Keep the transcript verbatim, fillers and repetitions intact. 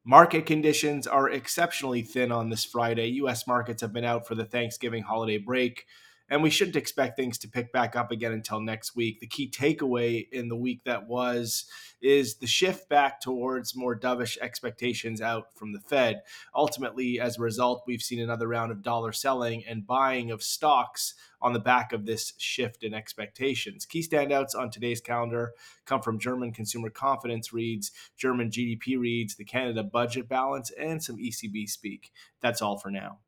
Market conditions are exceptionally thin on this Friday. U S markets have been out for the Thanksgiving holiday break, and we shouldn't expect things to pick back up again until next week. The key takeaway in the week that was is the shift back towards more dovish expectations out from the Fed. Ultimately, as a result, we've seen another round of dollar selling and buying of stocks on the back of this shift in expectations. Key standouts on today's calendar come from German consumer confidence reads, German G D P reads, the Canada budget balance, and some E C B speak. That's all for now.